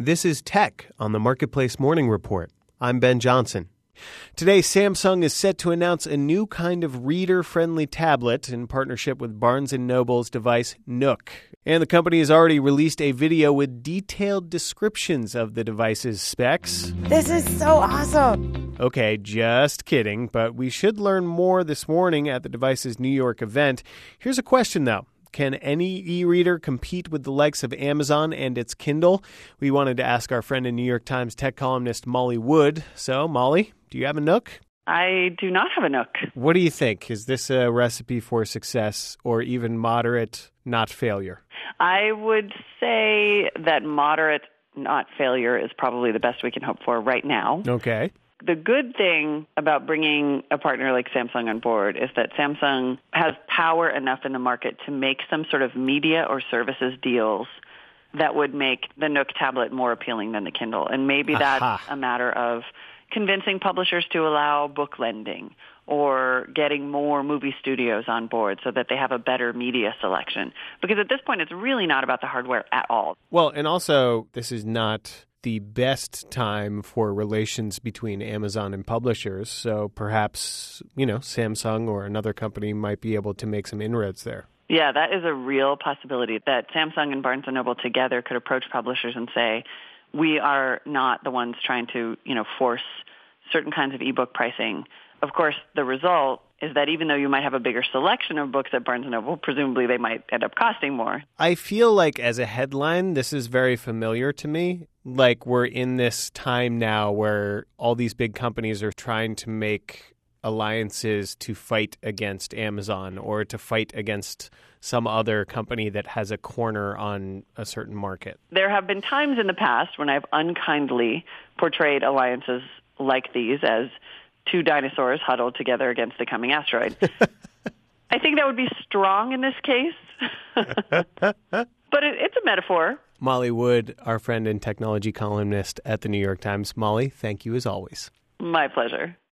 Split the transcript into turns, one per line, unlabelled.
This is Tech on the Marketplace Morning Report. I'm Ben Johnson. Today, Samsung is set to announce a new kind of reader-friendly tablet in partnership with Barnes & Noble's device Nook. And the company has already released a video with detailed descriptions of the device's specs.
This is so awesome.
Okay, just kidding, but we should learn more this morning at the device's New York event. Here's a question, though. Can any e-reader compete with the likes of Amazon and its Kindle? We wanted to ask our friend and New York Times tech columnist Molly Wood. So, Molly, do you have a Nook?
I do not have a Nook.
What do you think? Is this a recipe for success or even moderate, not failure?
I would say that moderate, not failure, is probably the best we can hope for right now.
Okay.
The good thing about bringing a partner like Samsung on board is that Samsung has power enough in the market to make some sort of media or services deals that would make the Nook tablet more appealing than the Kindle. And maybe that's a matter of convincing publishers to allow book lending or getting more movie studios on board so that they have a better media selection. Because at this point, it's really not about the hardware at all.
Well, and also, this is not the best time for relations between Amazon and publishers. So perhaps, Samsung or another company might be able to make some inroads there.
Yeah, that is a real possibility that Samsung and Barnes & Noble together could approach publishers and say, we are not the ones trying to, force certain kinds of ebook pricing. Of course, the result is that even though you might have a bigger selection of books at Barnes & Noble, presumably they might end up costing more.
I feel like as a headline, this is very familiar to me. Like we're in this time now where all these big companies are trying to make alliances to fight against Amazon or to fight against some other company that has a corner on a certain market.
There have been times in the past when I've unkindly portrayed alliances like these as two dinosaurs huddled together against the coming asteroid. I think that would be strong in this case, but it's a metaphor.
Molly Wood, our friend and technology columnist at the New York Times. Molly, thank you as always.
My pleasure.